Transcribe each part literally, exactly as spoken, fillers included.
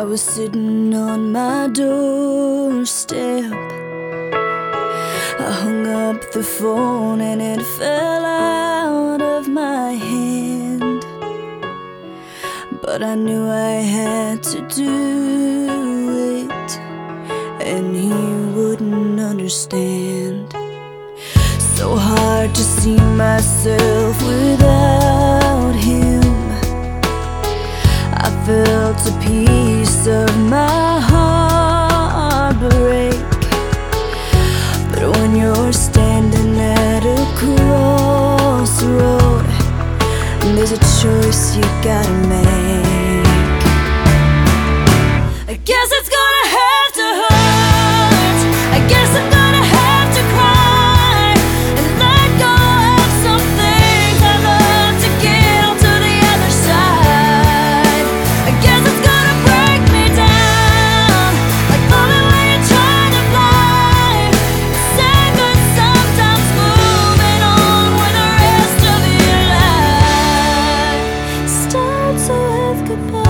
I was sitting on my doorstep. I hung up the phone and it fell out of my hand, but I knew I had to do it, and he wouldn't understand. So hard to see myself without him. I felt a piece of my heart break. But when you're standing at a crossroad, there's a choice you gotta make. I guess it's gonna have to hurt. I guess I'm gonna have to cry and let go of some things I love to get to the other side. I guess it's gonna break me down, like falling when you're trying to fly. Sad but sometimes moving on when the rest of your life starts with goodbye.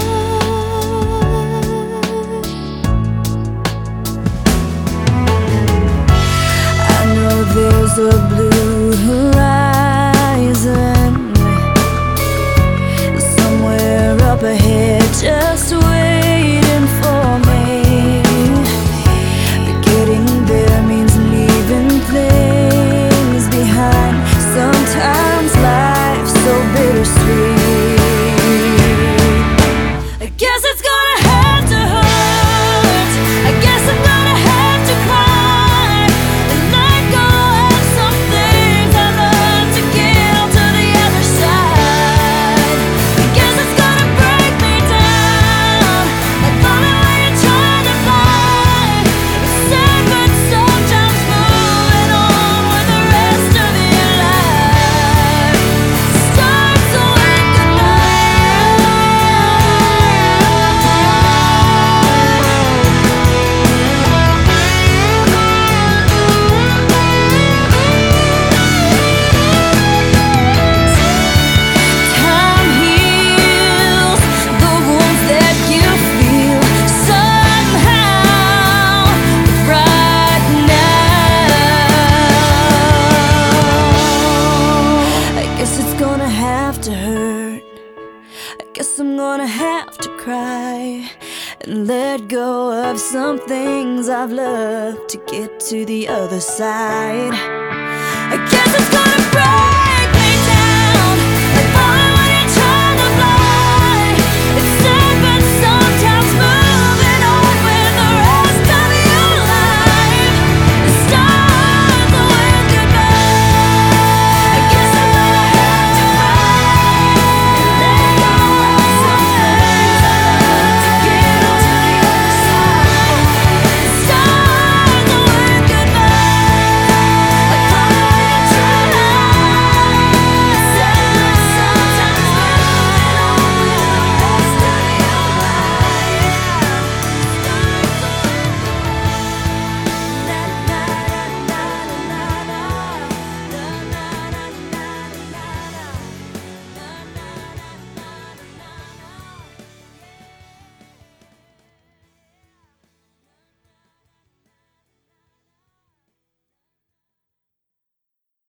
There's a blue horizon somewhere up ahead, just waiting for me. But getting there means leaving things behind. Sometimes life's so bittersweet. I guess it's gonna have to hurt. I guess I'm gonna have to cry and let go. To hurt. I guess I'm gonna have to cry and let go of some things I've loved to get to the other side. I guess it's gonna break.